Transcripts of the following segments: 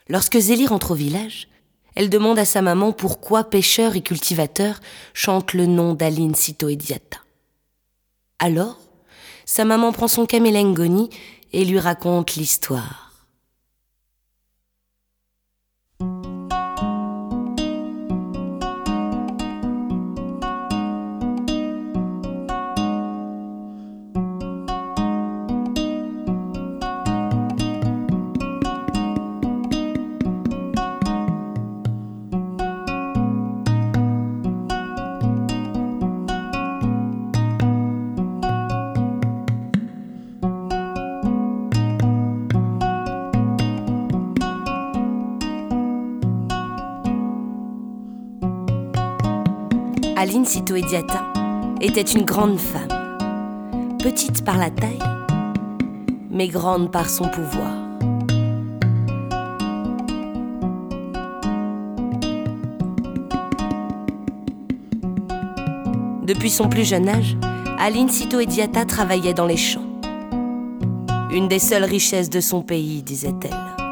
Lorsque Zélie rentre au village, elle demande à sa maman pourquoi pêcheurs et cultivateurs chantent le nom d'Aline Sito et Diatta. Alors, sa maman prend son camélengoni et lui raconte l'histoire. Aline Sito et Diatta était une grande femme, petite par la taille, mais grande par son pouvoir. Depuis son plus jeune âge, Aline Sito et Diatta travaillait dans les champs. Une des seules richesses de son pays, disait-elle.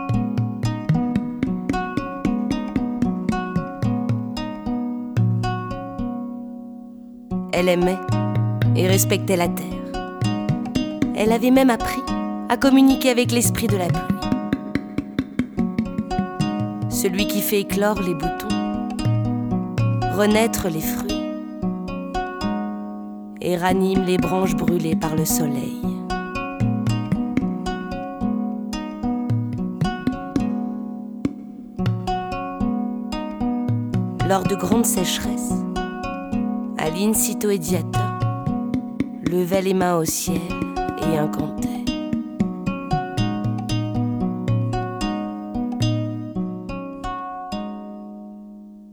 Elle aimait et respectait la terre. Elle avait même appris à communiquer avec l'esprit de la pluie. Celui qui fait éclore les boutons, renaître les fruits et ranime les branches brûlées par le soleil. Lors de grandes sécheresses, Aline Sito et Diatta levaient les mains au ciel et incantaient.